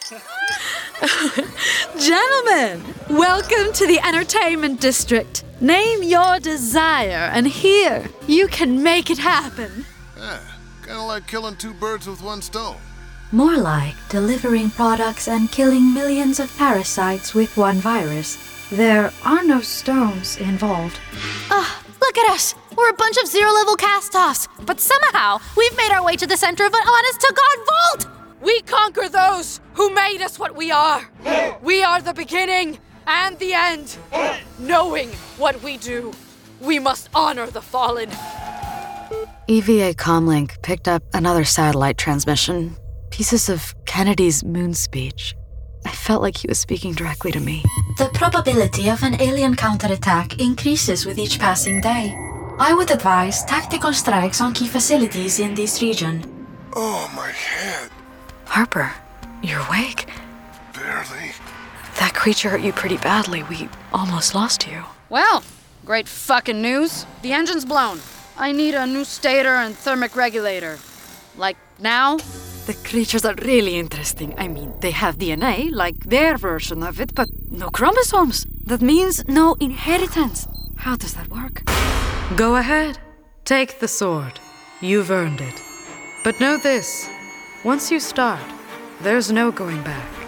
Gentlemen, welcome to the entertainment district. Name your desire, and here, you can make it happen. Kinda like killing two birds with one stone. More like delivering products and killing millions of parasites with one virus. There are no stones involved. Look at us! We're a bunch of zero-level cast-offs, but somehow we've made our way to the center of an honest-to-God vault! We conquer those who made us what we are. We are the beginning and the end. Knowing what we do, we must honor the fallen. EVA Comlink picked up another satellite transmission. Pieces of Kennedy's moon speech. I felt like he was speaking directly to me. The probability of an alien counterattack increases with each passing day. I would advise tactical strikes on key facilities in this region. Oh, my head. Harper, you're awake? Barely. That creature hurt you pretty badly. We almost lost you. Well, great fucking news. The engine's blown. I need a new stator and thermic regulator. Like now? The creatures are really interesting. I mean, they have DNA, like their version of it, but no chromosomes. That means no inheritance. How does that work? Go ahead. Take the sword. You've earned it. But know this. Once you start, there's no going back.